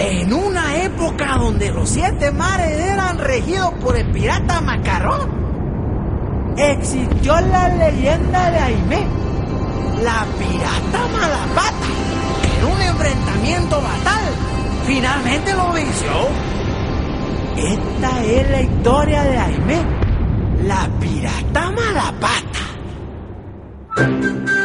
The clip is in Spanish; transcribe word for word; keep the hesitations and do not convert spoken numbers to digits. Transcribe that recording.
En una época donde los siete mares eran regidos por el pirata Macarrón, existió la leyenda de Aimé, la pirata Malapata, que en un enfrentamiento fatal finalmente lo venció. Esta es la historia de Aimé, la pirata Malapata.